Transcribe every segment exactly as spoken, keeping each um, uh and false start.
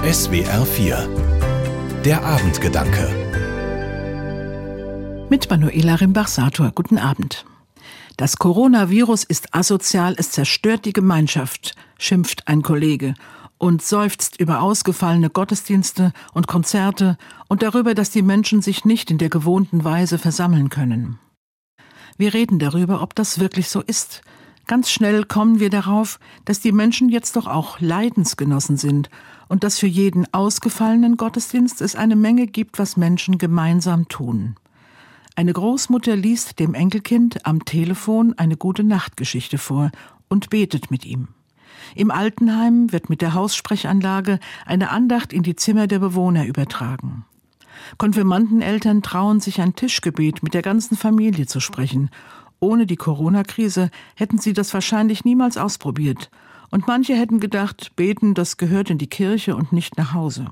S W R vier. Der Abendgedanke. Mit Manuela Rimbach-Sator. Guten Abend. Das Coronavirus ist asozial, es zerstört die Gemeinschaft, schimpft ein Kollege und seufzt über ausgefallene Gottesdienste und Konzerte und darüber, dass die Menschen sich nicht in der gewohnten Weise versammeln können. Wir reden darüber, ob das wirklich so ist. Ganz schnell kommen wir darauf, dass die Menschen jetzt doch auch Leidensgenossen sind und dass für jeden ausgefallenen Gottesdienst es eine Menge gibt, was Menschen gemeinsam tun. Eine Großmutter liest dem Enkelkind am Telefon eine Gute-Nacht-Geschichte vor und betet mit ihm. Im Altenheim wird mit der Haussprechanlage eine Andacht in die Zimmer der Bewohner übertragen. Konfirmandeneltern trauen sich ein Tischgebet mit der ganzen Familie zu sprechen. Ohne die Corona-Krise hätten sie das wahrscheinlich niemals ausprobiert. Und manche hätten gedacht, beten, das gehört in die Kirche und nicht nach Hause.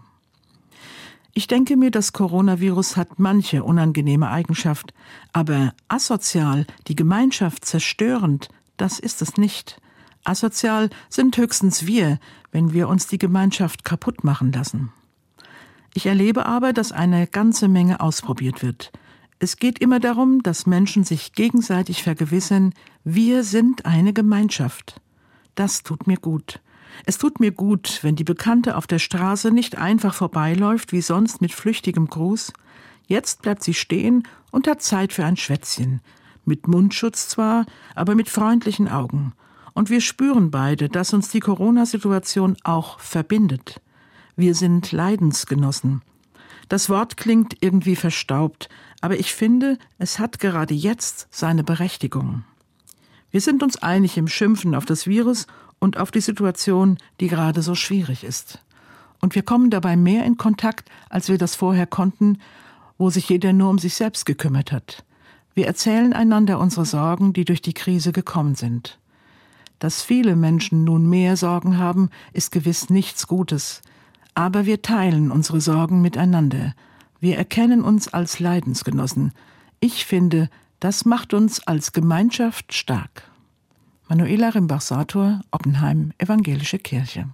Ich denke mir, das Coronavirus hat manche unangenehme Eigenschaft, aber asozial, die Gemeinschaft zerstörend, das ist es nicht. Asozial sind höchstens wir, wenn wir uns die Gemeinschaft kaputt machen lassen. Ich erlebe aber, dass eine ganze Menge ausprobiert wird. Es geht immer darum, dass Menschen sich gegenseitig vergewissern, wir sind eine Gemeinschaft. Das tut mir gut. Es tut mir gut, wenn die Bekannte auf der Straße nicht einfach vorbeiläuft, wie sonst mit flüchtigem Gruß. Jetzt bleibt sie stehen und hat Zeit für ein Schwätzchen. Mit Mundschutz zwar, aber mit freundlichen Augen. Und wir spüren beide, dass uns die Corona-Situation auch verbindet. Wir sind Leidensgenossen. Das Wort klingt irgendwie verstaubt, aber ich finde, es hat gerade jetzt seine Berechtigung. Wir sind uns einig im Schimpfen auf das Virus und auf die Situation, die gerade so schwierig ist. Und wir kommen dabei mehr in Kontakt, als wir das vorher konnten, wo sich jeder nur um sich selbst gekümmert hat. Wir erzählen einander unsere Sorgen, die durch die Krise gekommen sind. Dass viele Menschen nun mehr Sorgen haben, ist gewiss nichts Gutes. Aber wir teilen unsere Sorgen miteinander. Wir erkennen uns als Leidensgenossen. Ich finde, das macht uns als Gemeinschaft stark. Manuela Rimbach-Sator, Oppenheim, Evangelische Kirche.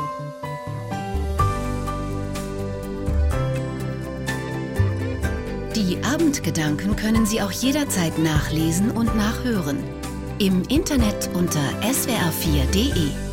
Die Abendgedanken können Sie auch jederzeit nachlesen und nachhören. Im Internet unter S W R vier punkt de.